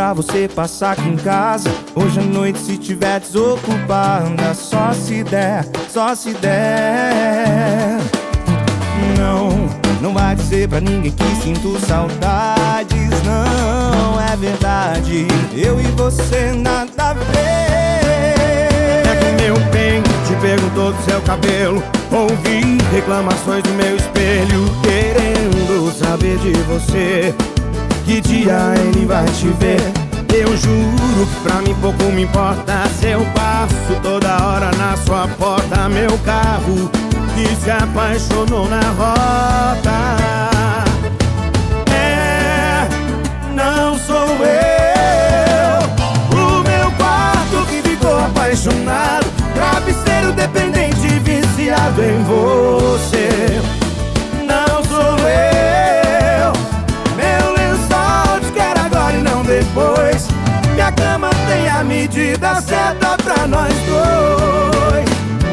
pra você passar aqui em casa hoje à noite se tiver desocupada. Só se der, só se der. Não vai dizer pra ninguém que sinto saudades. Não, é verdade, eu e você nada a ver. É que meu bem te perguntou do seu cabelo, ouvi reclamações do meu espelho, querendo saber de você, que dia ele vai te ver. Eu juro que pra mim pouco me importa se eu passo toda hora na sua porta. Meu carro que se apaixonou na rota. É, não sou eu. O meu quarto que ficou apaixonado, travesseiro dependente, viciado em você. Não sou eu. Meu lençol te quer agora e não depois. Minha cama tem a medida certa pra nós dois.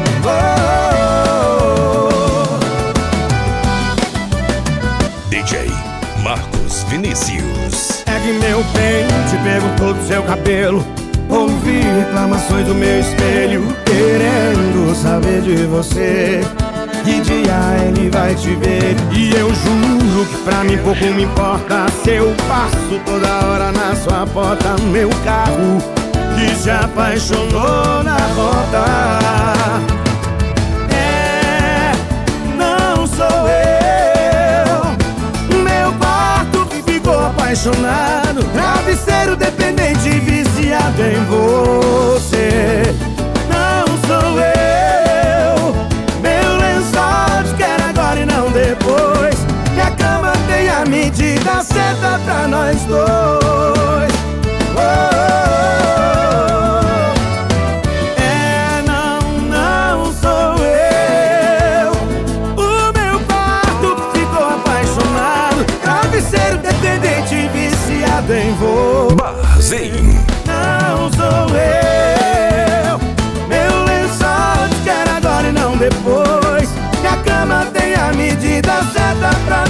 DJ Marcos Vinícius. É que meu bem te perguntou do seu cabelo, ouvi reclamações do meu espelho, querendo saber de você, que dia ele vai te ver. E eu juro que pra mim pouco me importa se eu passo toda hora na sua porta. Meu carro que se apaixonou na rota. É, não sou eu. Meu quarto que ficou apaixonado, travesseiro dependente, viciado em você. Não sou eu. Meu lençol te quer agora e não depois. Minha cama tem a medida certa pra nós dois. É, não sou eu. O meu quarto ficou apaixonado, travesseiro dependente, viciado em você. Barzinho. Não sou eu. Meu lençol te quer agora e não depois. Minha cama tem a medida certa pra